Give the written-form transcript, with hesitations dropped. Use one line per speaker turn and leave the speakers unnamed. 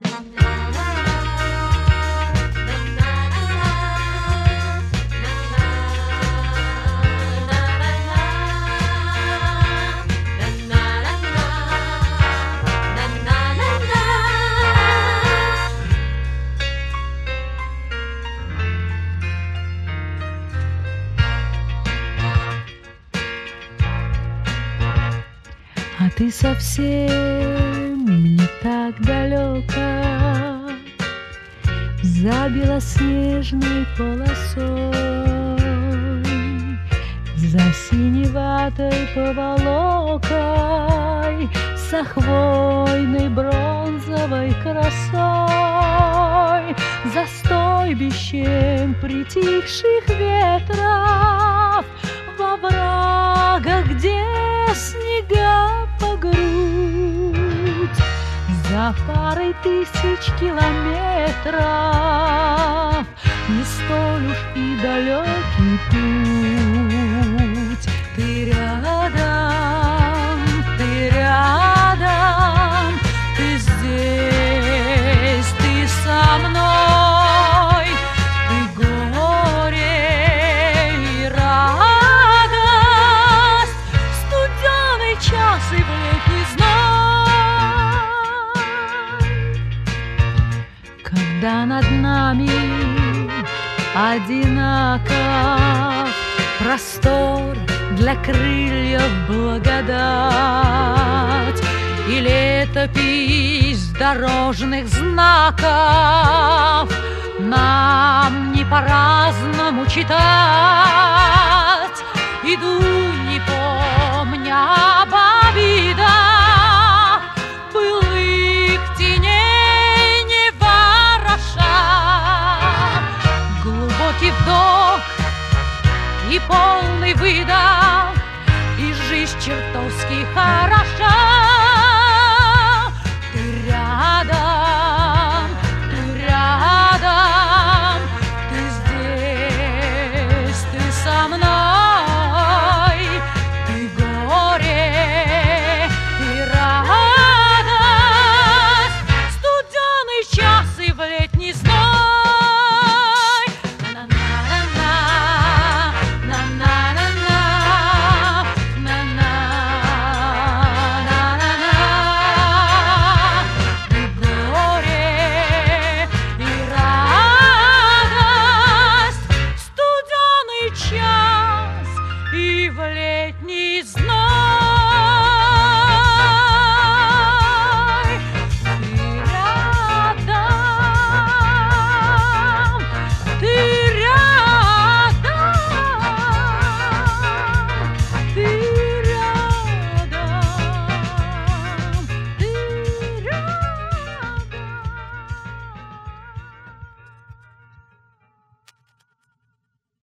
А ты совсем не так далеко, за белоснежной полосой, за синеватой поволокой, с хвойной бронзовой красой, за стойбищем притихших ветров, во врагах, где снега по грудь, за парой тысяч километров, не столь уж и далекий путь. Ты рядом, ты здесь, ты со мной, ты горе и радость, студеный час и в летний зной. Когда над нами одинаков простор для крыльев благодать и летопись дорожных знаков, нам не по-разному читать. Иду, не помня